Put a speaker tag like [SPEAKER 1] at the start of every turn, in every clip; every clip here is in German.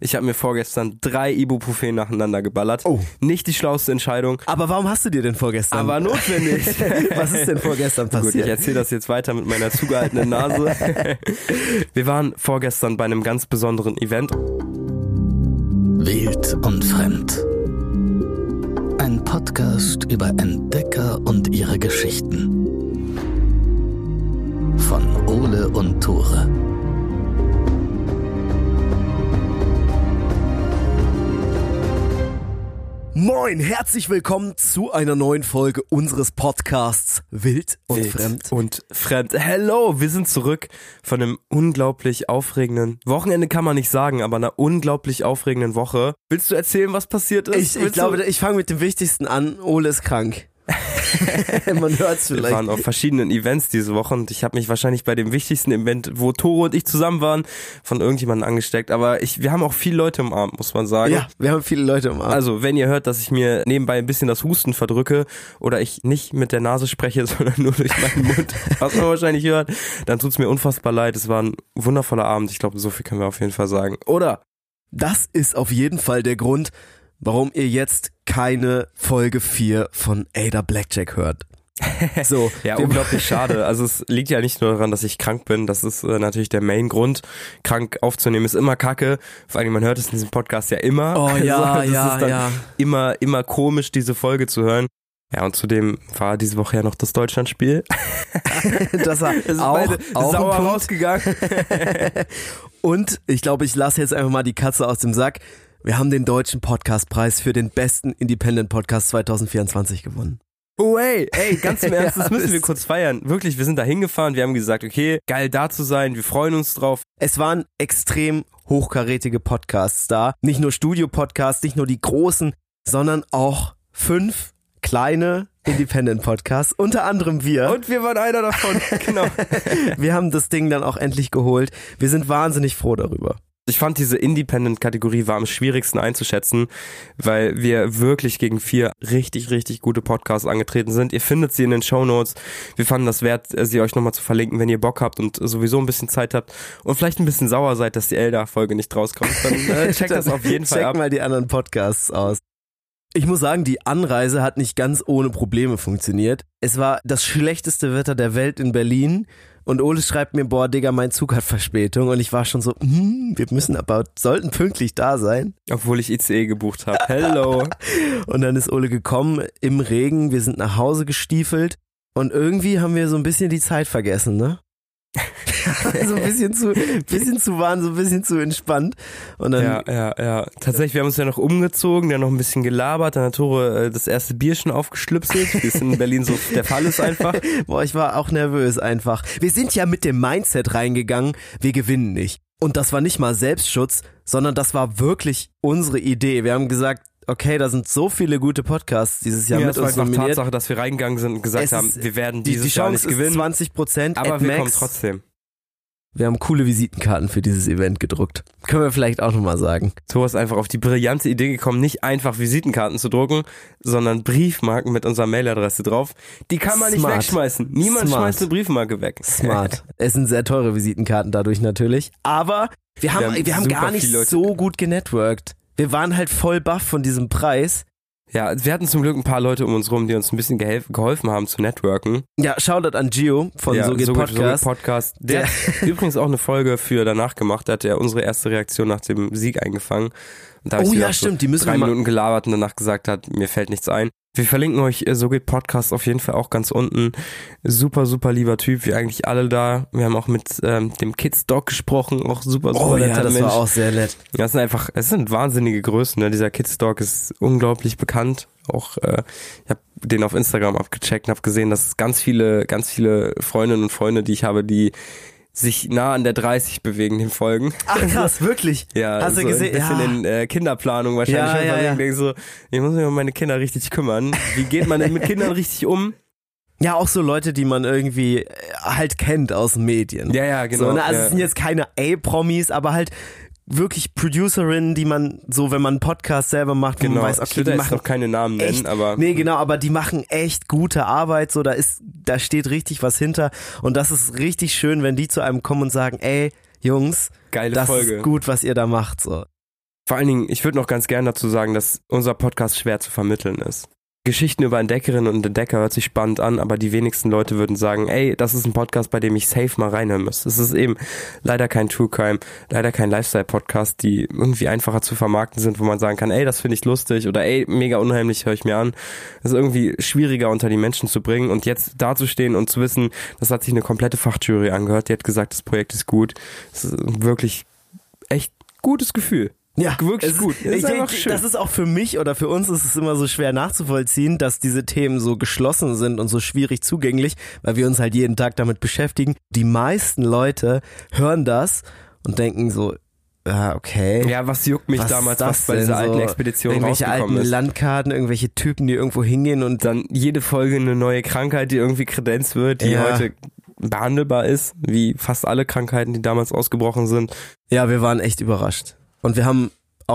[SPEAKER 1] Ich habe mir vorgestern 3 Ibuprofen nacheinander geballert.
[SPEAKER 2] Oh.
[SPEAKER 1] Nicht die schlauste Entscheidung.
[SPEAKER 2] Aber warum hast du dir denn vorgestern?
[SPEAKER 1] Aber notwendig.
[SPEAKER 2] Was ist denn vorgestern passiert?
[SPEAKER 1] Gut, ich erzähle das jetzt weiter mit meiner zugehaltenen Nase. Wir waren vorgestern bei einem ganz besonderen Event.
[SPEAKER 3] Wild und Fremd. Ein Podcast über Entdecker und ihre Geschichten. Von Ole und Tore.
[SPEAKER 2] Moin, herzlich willkommen zu einer neuen Folge unseres Podcasts Wild und Fremd.
[SPEAKER 1] Hello, wir sind zurück von einem unglaublich aufregenden Wochenende, kann man nicht sagen, aber einer unglaublich aufregenden Woche. Willst du erzählen, was passiert ist?
[SPEAKER 2] Ich glaube, ich fange mit dem Wichtigsten an. Ole ist krank. Man hört's vielleicht.
[SPEAKER 1] Wir waren auf verschiedenen Events diese Woche und ich habe mich wahrscheinlich bei dem wichtigsten Event, wo Tore und ich zusammen waren, von irgendjemandem angesteckt. Aber wir haben auch viele Leute umarmt, muss man sagen.
[SPEAKER 2] Ja, wir haben viele Leute umarmt.
[SPEAKER 1] Also, wenn ihr hört, dass ich mir nebenbei ein bisschen das Husten verdrücke oder ich nicht mit der Nase spreche, sondern nur durch meinen Mund, was man wahrscheinlich hört, dann tut's mir unfassbar leid. Es war ein wundervoller Abend. Ich glaube, so viel können wir auf jeden Fall sagen. Oder?
[SPEAKER 2] Das ist auf jeden Fall der Grund, warum ihr jetzt keine Folge 4 von Ada Blackjack hört. So,
[SPEAKER 1] ja, unglaublich schade. Also es liegt ja nicht nur daran, dass ich krank bin. Das ist natürlich der Main-Grund. Krank aufzunehmen ist immer Kacke. Vor allem, man hört es in diesem Podcast ja immer.
[SPEAKER 2] Oh ja,
[SPEAKER 1] also, das ist dann immer komisch, diese Folge zu hören. Ja, und zudem war diese Woche ja noch das Deutschlandspiel.
[SPEAKER 2] Das war auch
[SPEAKER 1] sauer rausgegangen.
[SPEAKER 2] Und ich glaube, ich lasse jetzt einfach mal die Katze aus dem Sack. Wir haben den Deutschen Podcastpreis für den besten Independent Podcast 2024 gewonnen.
[SPEAKER 1] Oh ey, ganz im Ernst, das müssen wir kurz feiern. Wirklich, wir sind da hingefahren, wir haben gesagt, okay, geil da zu sein, wir freuen uns drauf.
[SPEAKER 2] Es waren extrem hochkarätige Podcasts da. Nicht nur Studio-Podcasts, nicht nur die großen, sondern auch 5 kleine Independent-Podcasts, unter anderem wir.
[SPEAKER 1] Und wir waren einer davon, genau.
[SPEAKER 2] Wir haben das Ding dann auch endlich geholt. Wir sind wahnsinnig froh darüber.
[SPEAKER 1] Ich fand, diese Independent-Kategorie war am schwierigsten einzuschätzen, weil wir wirklich gegen 4 richtig, richtig gute Podcasts angetreten sind. Ihr findet sie in den Shownotes. Wir fanden das wert, sie euch nochmal zu verlinken, wenn ihr Bock habt und sowieso ein bisschen Zeit habt und vielleicht ein bisschen sauer seid, dass die Elda-Folge nicht rauskommt. Dann checkt das auf jeden Fall ab.
[SPEAKER 2] Check mal die anderen Podcasts aus. Ich muss sagen, die Anreise hat nicht ganz ohne Probleme funktioniert. Es war das schlechteste Wetter der Welt in Berlin. Und Ole schreibt mir, boah, Digga, mein Zug hat Verspätung. Und ich war schon so, wir sollten pünktlich da sein.
[SPEAKER 1] Obwohl ich ICE gebucht habe. Hello.
[SPEAKER 2] Und dann ist Ole gekommen im Regen. Wir sind nach Hause gestiefelt. Und irgendwie haben wir so ein bisschen die Zeit vergessen, ne? So ein bisschen zu warm, so ein bisschen zu entspannt. Und dann
[SPEAKER 1] Ja. Tatsächlich, wir haben uns ja noch umgezogen, dann noch ein bisschen gelabert, dann hat Tore das erste Bier schon aufgeschlüpselt, wie es in Berlin so der Fall ist einfach.
[SPEAKER 2] Boah, ich war auch nervös einfach. Wir sind ja mit dem Mindset reingegangen, wir gewinnen nicht. Und das war nicht mal Selbstschutz, sondern das war wirklich unsere Idee. Wir haben gesagt, okay, da sind so viele gute Podcasts dieses Jahr mit uns nominiert.
[SPEAKER 1] Es war einfach Tatsache, dass wir reingegangen sind und gesagt haben, wir werden dieses Jahr nicht gewinnen.
[SPEAKER 2] Die Chance ist 20%,
[SPEAKER 1] aber wir kommen trotzdem.
[SPEAKER 2] Wir haben coole Visitenkarten für dieses Event gedruckt. Können wir vielleicht auch nochmal sagen.
[SPEAKER 1] So ist einfach auf die brillante Idee gekommen, nicht einfach Visitenkarten zu drucken, sondern Briefmarken mit unserer Mailadresse drauf. Die kann man nicht wegschmeißen. Niemand schmeißt eine Briefmarke weg.
[SPEAKER 2] Smart. Es sind sehr teure Visitenkarten dadurch natürlich. Aber wir haben gar nicht so gut genetworked. Wir waren halt voll baff von diesem Preis.
[SPEAKER 1] Ja, wir hatten zum Glück ein paar Leute um uns rum, die uns ein bisschen geholfen haben zu networken.
[SPEAKER 2] Ja, Shoutout an Gio von So geht
[SPEAKER 1] Podcast. Der hat übrigens auch eine Folge für danach gemacht, da hat er unsere erste Reaktion nach dem Sieg eingefangen. Und da hab ich gedacht,
[SPEAKER 2] stimmt, die müssen
[SPEAKER 1] 3 Minuten gelabert und danach gesagt hat, mir fällt nichts ein. Wir verlinken euch So geht Podcast auf jeden Fall auch ganz unten. Super, super lieber Typ, wie eigentlich alle da. Wir haben auch mit dem Kids Dog gesprochen, auch super netter Mensch.
[SPEAKER 2] Das war auch sehr nett.
[SPEAKER 1] Es sind wahnsinnige Größen, ne? Dieser Kids Dog ist unglaublich bekannt. Auch ich habe den auf Instagram abgecheckt und habe gesehen, dass ganz viele Freundinnen und Freunde, die ich habe, die sich nah an der 30 bewegen, dem folgen.
[SPEAKER 2] Ach krass, wirklich?
[SPEAKER 1] Ja,
[SPEAKER 2] hast du
[SPEAKER 1] so
[SPEAKER 2] gesehen?
[SPEAKER 1] Ein bisschen in Kinderplanung wahrscheinlich. Ich denke so, ich muss mich um meine Kinder richtig kümmern. Wie geht man denn mit Kindern richtig um?
[SPEAKER 2] Ja, auch so Leute, die man irgendwie halt kennt aus den Medien.
[SPEAKER 1] Ja, genau.
[SPEAKER 2] So, ne? Also es sind jetzt keine A-Promis, aber halt wirklich Producerinnen, die man so, wenn man einen Podcast selber macht, wo man weiß, okay,
[SPEAKER 1] ich will
[SPEAKER 2] die
[SPEAKER 1] da
[SPEAKER 2] machen
[SPEAKER 1] jetzt noch keine Namen nennen,
[SPEAKER 2] echt,
[SPEAKER 1] aber
[SPEAKER 2] nee, genau, aber die machen echt gute Arbeit, so, da steht richtig was hinter und das ist richtig schön, wenn die zu einem kommen und sagen, ey, Jungs,
[SPEAKER 1] geile
[SPEAKER 2] das
[SPEAKER 1] Folge.
[SPEAKER 2] ist gut, was ihr da macht, so.
[SPEAKER 1] Vor allen Dingen, ich würde noch ganz gern dazu sagen, dass unser Podcast schwer zu vermitteln ist. Geschichten über Entdeckerinnen und Entdecker hört sich spannend an, aber die wenigsten Leute würden sagen, ey, das ist ein Podcast, bei dem ich safe mal reinhören muss. Es ist eben leider kein True Crime, leider kein Lifestyle-Podcast, die irgendwie einfacher zu vermarkten sind, wo man sagen kann, ey, das finde ich lustig oder ey, mega unheimlich, höre ich mir an. Das ist irgendwie schwieriger unter die Menschen zu bringen und jetzt dazustehen und zu wissen, das hat sich eine komplette Fachjury angehört, die hat gesagt, das Projekt ist gut. Das ist wirklich echt gutes Gefühl.
[SPEAKER 2] Ja,
[SPEAKER 1] wirklich gut.
[SPEAKER 2] Das ist auch für mich oder für uns ist es immer so schwer nachzuvollziehen, dass diese Themen so geschlossen sind und so schwierig zugänglich, weil wir uns halt jeden Tag damit beschäftigen. Die meisten Leute hören das und denken so, ja, okay.
[SPEAKER 1] Ja, was juckt mich damals, was bei dieser alten Expedition
[SPEAKER 2] irgendwelche
[SPEAKER 1] rausgekommen
[SPEAKER 2] alten
[SPEAKER 1] ist.
[SPEAKER 2] Landkarten, irgendwelche Typen, die irgendwo hingehen und
[SPEAKER 1] Dann jede Folge eine neue Krankheit, die irgendwie kredenzt wird, die heute behandelbar ist, wie fast alle Krankheiten, die damals ausgebrochen sind.
[SPEAKER 2] Ja, wir waren echt überrascht. Und wir haben auch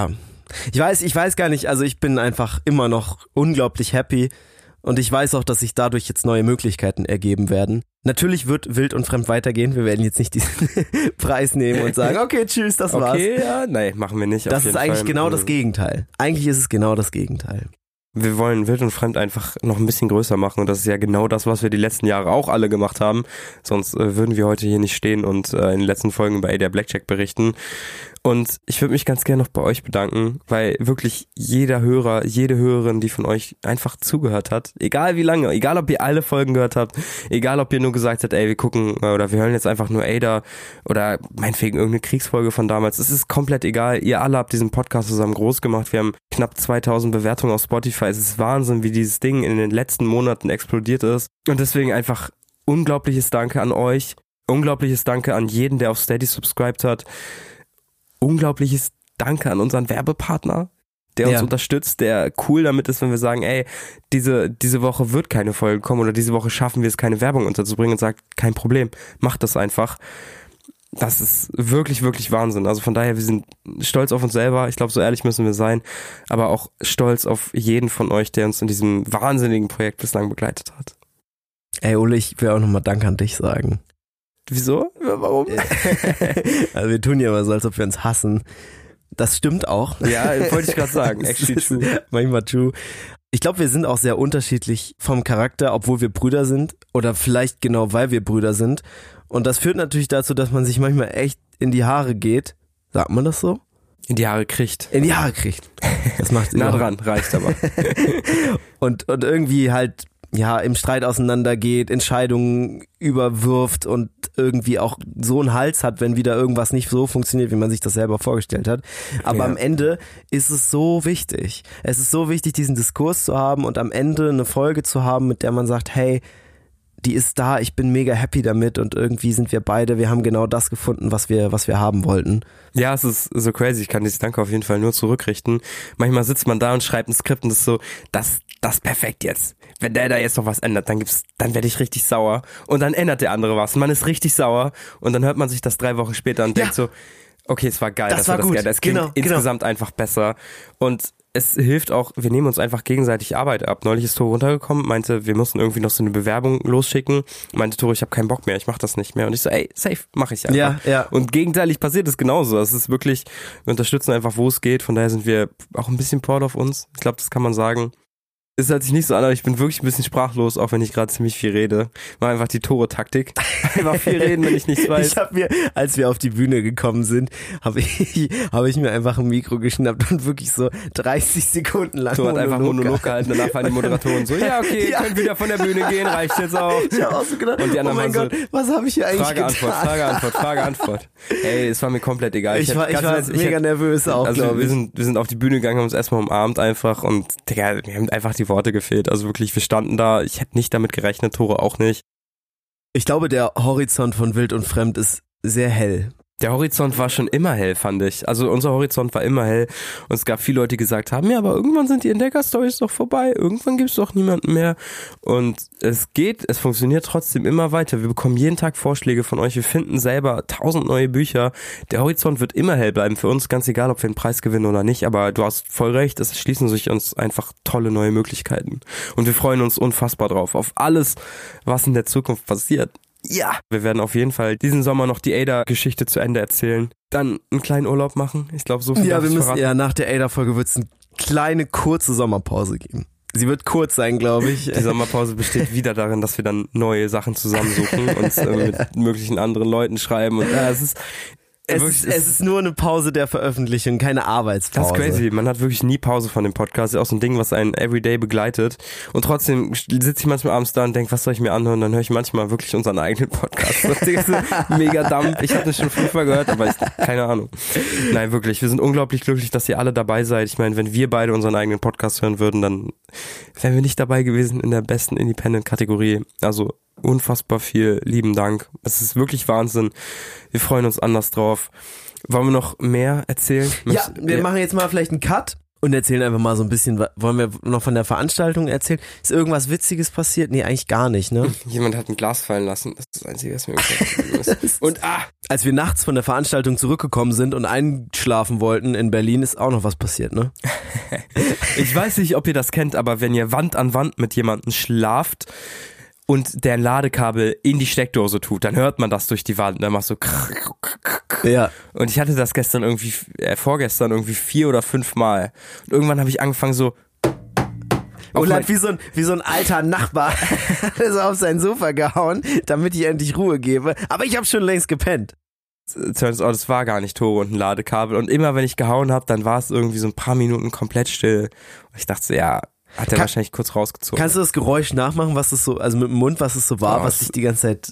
[SPEAKER 2] ich weiß gar nicht, also ich bin einfach immer noch unglaublich happy und ich weiß auch, dass sich dadurch jetzt neue Möglichkeiten ergeben werden. Natürlich wird Wild und Fremd weitergehen, wir werden jetzt nicht diesen Preis nehmen und sagen, okay, tschüss, das war's.
[SPEAKER 1] Okay, ja, nee, machen wir nicht.
[SPEAKER 2] Das ist eigentlich genau das Gegenteil. Eigentlich ist es genau das Gegenteil.
[SPEAKER 1] Wir wollen Wild und Fremd einfach noch ein bisschen größer machen und das ist ja genau das, was wir die letzten Jahre auch alle gemacht haben. Sonst würden wir heute hier nicht stehen und in den letzten Folgen über der Blackjack berichten. Und ich würde mich ganz gerne noch bei euch bedanken, weil wirklich jeder Hörer, jede Hörerin, die von euch einfach zugehört hat, egal wie lange, egal ob ihr alle Folgen gehört habt, egal ob ihr nur gesagt habt, ey, wir gucken oder wir hören jetzt einfach nur Ada oder meinetwegen irgendeine Kriegsfolge von damals, es ist komplett egal, ihr alle habt diesen Podcast zusammen groß gemacht, wir haben knapp 2000 Bewertungen auf Spotify, es ist Wahnsinn, wie dieses Ding in den letzten Monaten explodiert ist und deswegen einfach unglaubliches Danke an euch, unglaubliches Danke an jeden, der auf Steady subscribed hat, unglaubliches Danke an unseren Werbepartner, der uns unterstützt, der cool damit ist, wenn wir sagen, ey, diese Woche wird keine Folge kommen oder diese Woche schaffen wir es, keine Werbung unterzubringen und sagt, kein Problem, macht das einfach. Das ist wirklich, wirklich Wahnsinn. Also von daher, wir sind stolz auf uns selber. Ich glaube, so ehrlich müssen wir sein, aber auch stolz auf jeden von euch, der uns in diesem wahnsinnigen Projekt bislang begleitet hat.
[SPEAKER 2] Ey, Ole, ich will auch nochmal Danke an dich sagen.
[SPEAKER 1] Wieso? Warum?
[SPEAKER 2] Also wir tun ja immer so, als ob wir uns hassen. Das stimmt auch.
[SPEAKER 1] Ja, wollte ich gerade sagen. Actually true.
[SPEAKER 2] Manchmal true. Ich glaube, wir sind auch sehr unterschiedlich vom Charakter, obwohl wir Brüder sind. Oder vielleicht genau, weil wir Brüder sind. Und das führt natürlich dazu, dass man sich manchmal echt in die Haare geht. Sagt man das so?
[SPEAKER 1] In die Haare kriegt.
[SPEAKER 2] In die Haare kriegt. Das macht
[SPEAKER 1] nah dran, reicht aber.
[SPEAKER 2] und irgendwie halt im Streit auseinandergeht, Entscheidungen überwirft und irgendwie auch so einen Hals hat, wenn wieder irgendwas nicht so funktioniert, wie man sich das selber vorgestellt hat. Aber am Ende ist es so wichtig. Es ist so wichtig, diesen Diskurs zu haben und am Ende eine Folge zu haben, mit der man sagt, hey, die ist da, ich bin mega happy damit und irgendwie sind wir haben genau das gefunden, was wir haben wollten.
[SPEAKER 1] Ja, es ist so crazy, ich kann dieses Danke auf jeden Fall nur zurückrichten. Manchmal sitzt man da und schreibt ein Skript und ist so, das perfekt jetzt. Wenn der da jetzt noch was ändert, dann werde ich richtig sauer und dann ändert der andere was. Man ist richtig sauer und dann hört man sich das 3 Wochen später und denkt so, okay, es war geil,
[SPEAKER 2] das war
[SPEAKER 1] das
[SPEAKER 2] gut.
[SPEAKER 1] Geil. Es klingt insgesamt einfach besser und es hilft auch, wir nehmen uns einfach gegenseitig Arbeit ab. Neulich ist Tore runtergekommen, meinte, wir mussten irgendwie noch so eine Bewerbung losschicken. Meinte Tore, ich habe keinen Bock mehr, ich mach das nicht mehr. Und ich so, ey, safe, mach ich einfach.
[SPEAKER 2] Ja.
[SPEAKER 1] Und gegenteilig passiert es genauso. Es ist wirklich, wir unterstützen einfach, wo es geht. Von daher sind wir auch ein bisschen proud of uns. Ich glaube, das kann man sagen. Es hört sich nicht so an, aber ich bin wirklich ein bisschen sprachlos, auch wenn ich gerade ziemlich viel rede. War einfach die Tore-Taktik. Einfach viel reden, wenn ich nichts weiß.
[SPEAKER 2] Ich habe mir, als wir auf die Bühne gekommen sind, habe ich mir einfach ein Mikro geschnappt und wirklich so 30 Sekunden lang
[SPEAKER 1] Tore hat einfach Monolog gehalten. Danach waren die Moderatoren so, ja okay, könnt wieder von der Bühne gehen, reicht jetzt auch.
[SPEAKER 2] Ich habe auch so gedacht,
[SPEAKER 1] und die anderen
[SPEAKER 2] oh mein Gott, was habe ich hier eigentlich getan?
[SPEAKER 1] Frage, Antwort. Ey, es war mir komplett egal.
[SPEAKER 2] Ich war mega nervös auch,
[SPEAKER 1] also
[SPEAKER 2] glaube ich.
[SPEAKER 1] Wir sind auf die Bühne gegangen, haben uns erstmal umarmt einfach und Digga, wir haben einfach die Worte gefehlt. Also wirklich, wir standen da, ich hätte nicht damit gerechnet, Tore auch nicht.
[SPEAKER 2] Ich glaube, der Horizont von Wild und Fremd ist sehr hell.
[SPEAKER 1] Der Horizont war schon immer hell, fand ich. Also unser Horizont war immer hell und es gab viele Leute, die gesagt haben, ja, aber irgendwann sind die Entdecker-Stories doch vorbei, irgendwann gibt's doch niemanden mehr und es funktioniert trotzdem immer weiter. Wir bekommen jeden Tag Vorschläge von euch, wir finden selber 1000 neue Bücher. Der Horizont wird immer hell bleiben für uns, ganz egal, ob wir einen Preis gewinnen oder nicht, aber du hast voll recht, es schließen sich uns einfach tolle neue Möglichkeiten und wir freuen uns unfassbar drauf, auf alles, was in der Zukunft passiert.
[SPEAKER 2] Ja.
[SPEAKER 1] Wir werden auf jeden Fall diesen Sommer noch die Ada-Geschichte zu Ende erzählen. Dann einen kleinen Urlaub machen. Ich glaube, so viel darf ich verraten.
[SPEAKER 2] Nach der Ada-Folge wird es eine kleine, kurze Sommerpause geben. Sie wird kurz sein, glaube ich.
[SPEAKER 1] Die Sommerpause besteht wieder darin, dass wir dann neue Sachen zusammensuchen und mit möglichen anderen Leuten schreiben. Und
[SPEAKER 2] es ist nur eine Pause der Veröffentlichung, keine Arbeitspause.
[SPEAKER 1] Das ist crazy. Man hat wirklich nie Pause von dem Podcast. Das ist auch so ein Ding, was einen everyday begleitet. Und trotzdem sitze ich manchmal abends da und denke, was soll ich mir anhören? Dann höre ich manchmal wirklich unseren eigenen Podcast. Das ist mega Dampf. Ich habe das schon 5-mal gehört, aber keine Ahnung. Nein, wirklich. Wir sind unglaublich glücklich, dass ihr alle dabei seid. Ich meine, wenn wir beide unseren eigenen Podcast hören würden, dann wären wir nicht dabei gewesen in der besten Independent-Kategorie. Also unfassbar viel lieben Dank. Es ist wirklich Wahnsinn. Wir freuen uns anders drauf. Wollen wir noch mehr erzählen?
[SPEAKER 2] Ja, wir machen jetzt mal vielleicht einen Cut und erzählen einfach mal so ein bisschen. Wollen wir noch von der Veranstaltung erzählen? Ist irgendwas Witziges passiert? Nee, eigentlich gar nicht, ne?
[SPEAKER 1] Jemand hat ein Glas fallen lassen. Das ist das Einzige, was mir ist. Und
[SPEAKER 2] als wir nachts von der Veranstaltung zurückgekommen sind und einschlafen wollten in Berlin, ist auch noch was passiert, ne?
[SPEAKER 1] Ich weiß nicht, ob ihr das kennt, aber wenn ihr Wand an Wand mit jemandem schlaft und der ein Ladekabel in die Steckdose tut, dann hört man das durch die Wand. Dann machst du
[SPEAKER 2] ja.
[SPEAKER 1] Und ich hatte das vorgestern irgendwie 4 oder 5 Mal. Und irgendwann habe ich angefangen so.
[SPEAKER 2] Und hat wie so ein alter Nachbar so auf sein Sofa gehauen, damit ich endlich Ruhe gebe. Aber ich habe schon längst gepennt.
[SPEAKER 1] Turns out, es war gar nicht Tore und ein Ladekabel. Und immer wenn ich gehauen habe, dann war es irgendwie so ein paar Minuten komplett still. Und ich dachte so, ja, hat er wahrscheinlich kurz rausgezogen.
[SPEAKER 2] Kannst du das Geräusch nachmachen, was es so, also mit dem Mund, was es so war, was dich die ganze Zeit...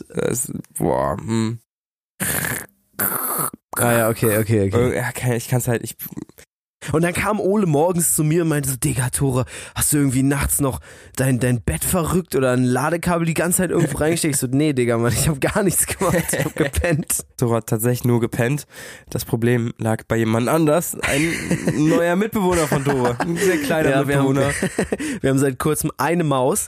[SPEAKER 2] ja, okay.
[SPEAKER 1] Ja, ich kann's halt,
[SPEAKER 2] Und dann kam Ole morgens zu mir und meinte so, Digga, Tore, hast du irgendwie nachts noch dein Bett verrückt oder ein Ladekabel die ganze Zeit irgendwo reingesteckt? Ich so, nee, Digga, Mann, ich hab gar nichts gemacht, ich hab gepennt.
[SPEAKER 1] Tore hat tatsächlich nur gepennt. Das Problem lag bei jemand anders. Ein neuer Mitbewohner von Tore. Ein sehr kleiner Mitbewohner.
[SPEAKER 2] Wir haben seit kurzem eine Maus.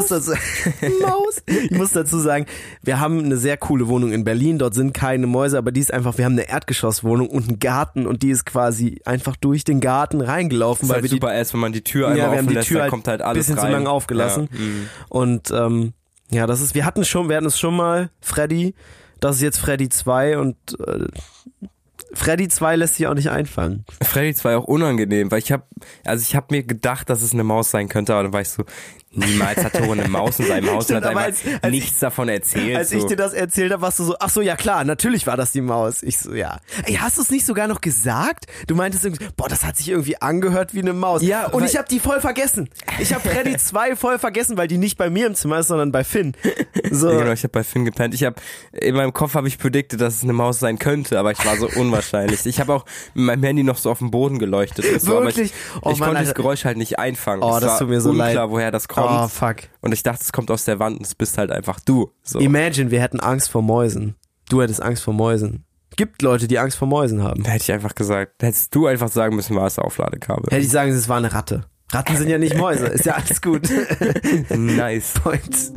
[SPEAKER 2] Ich muss dazu sagen, wir haben eine sehr coole Wohnung in Berlin. Dort sind keine Mäuse, aber die ist einfach, wir haben eine Erdgeschosswohnung und einen Garten und die ist quasi einfach durch den Garten reingelaufen.
[SPEAKER 1] Das ist
[SPEAKER 2] weil
[SPEAKER 1] halt
[SPEAKER 2] wir
[SPEAKER 1] super wenn man die Tür einmal offen lässt, dann kommt halt alles rein.
[SPEAKER 2] Bisschen zu lange aufgelassen.
[SPEAKER 1] Ja.
[SPEAKER 2] Und wir hatten es schon mal, Freddy, das ist jetzt Freddy 2 und Freddy 2 lässt sich auch nicht einfangen.
[SPEAKER 1] Freddy 2 auch unangenehm, weil ich hab mir gedacht, dass es eine Maus sein könnte, aber dann war ich so, niemals hat Tore eine Maus in seinem Haus und hat einfach nichts davon erzählt.
[SPEAKER 2] Als ich dir das erzählt habe, warst du so, ach so, ja klar, natürlich war das die Maus. Ich so, ja. Ey, hast du es nicht sogar noch gesagt? Du meintest irgendwie, boah, das hat sich irgendwie angehört wie eine Maus.
[SPEAKER 1] Ja,
[SPEAKER 2] und ich habe die voll vergessen. Ich habe Freddy 2 voll vergessen, weil die nicht bei mir im Zimmer ist, sondern bei Finn. So.
[SPEAKER 1] Ja, genau, ich habe bei Finn gepennt. In meinem Kopf habe ich predicted, dass es eine Maus sein könnte, aber ich war so unwahrscheinlich. Ich habe auch mit meinem Handy noch so auf dem Boden geleuchtet.
[SPEAKER 2] Wirklich?
[SPEAKER 1] Ich konnte das Geräusch halt nicht einfangen.
[SPEAKER 2] Oh, das tut mir so leid.
[SPEAKER 1] Unklar, woher das kommt.
[SPEAKER 2] Oh, fuck.
[SPEAKER 1] Und ich dachte, es kommt aus der Wand und es bist halt einfach du. So.
[SPEAKER 2] Imagine, wir hätten Angst vor Mäusen. Du hättest Angst vor Mäusen. Gibt Leute, die Angst vor Mäusen haben.
[SPEAKER 1] Da hätte ich einfach gesagt, hättest du einfach sagen müssen, war es Aufladekabel.
[SPEAKER 2] Hätte ich sagen, es war eine Ratte. Ratten sind ja nicht Mäuse, ist ja alles gut.
[SPEAKER 1] Nice.
[SPEAKER 2] Point.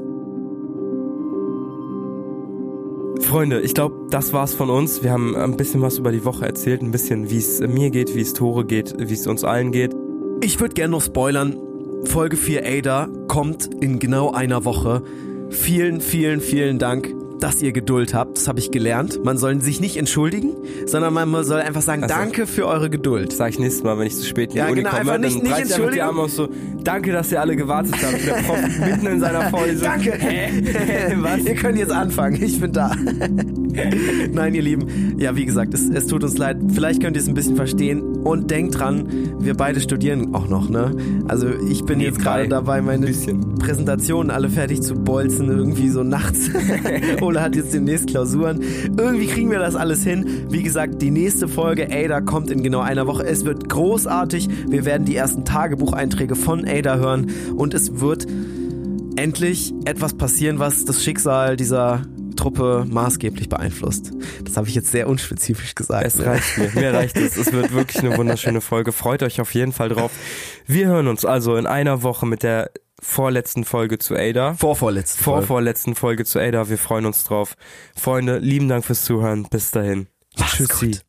[SPEAKER 1] Freunde, ich glaube, das war's von uns. Wir haben ein bisschen was über die Woche erzählt, ein bisschen, wie es mir geht, wie es Tore geht, wie es uns allen geht.
[SPEAKER 2] Ich würde gerne noch spoilern. Folge 4 Ada kommt in genau einer Woche. Vielen, vielen, vielen Dank, dass ihr Geduld habt. Das habe ich gelernt. Man soll sich nicht entschuldigen, sondern man soll einfach sagen, danke für eure Geduld.
[SPEAKER 1] Das sage ich nächstes Mal, wenn ich zu spät in die Uni komme.
[SPEAKER 2] Einfach nicht entschuldigen.
[SPEAKER 1] Die Arme auf so, danke, dass ihr alle gewartet habt. Der Prof mitten in seiner Vorlesung.
[SPEAKER 2] Danke. Was? Ihr könnt jetzt anfangen. Ich bin da. Nein, ihr Lieben. Ja, wie gesagt, es tut uns leid. Vielleicht könnt ihr es ein bisschen verstehen. Und denkt dran, wir beide studieren auch noch, ne? Also ich bin jetzt gerade dabei, meine Präsentationen alle fertig zu bolzen, irgendwie so nachts. Ole hat jetzt demnächst Klausuren. Irgendwie kriegen wir das alles hin. Wie gesagt, die nächste Folge Ada kommt in genau einer Woche. Es wird großartig. Wir werden die ersten Tagebucheinträge von Ada hören und es wird endlich etwas passieren, was das Schicksal dieser Truppe maßgeblich beeinflusst. Das habe ich jetzt sehr unspezifisch gesagt.
[SPEAKER 1] Es reicht mir. Mir reicht es. Es wird wirklich eine wunderschöne Folge. Freut euch auf jeden Fall drauf. Wir hören uns also in einer Woche mit der vorletzten Folge zu Ada. Vorvorletzten Folge zu Ada. Wir freuen uns drauf. Freunde, lieben Dank fürs Zuhören. Bis dahin.
[SPEAKER 2] Tschüssi.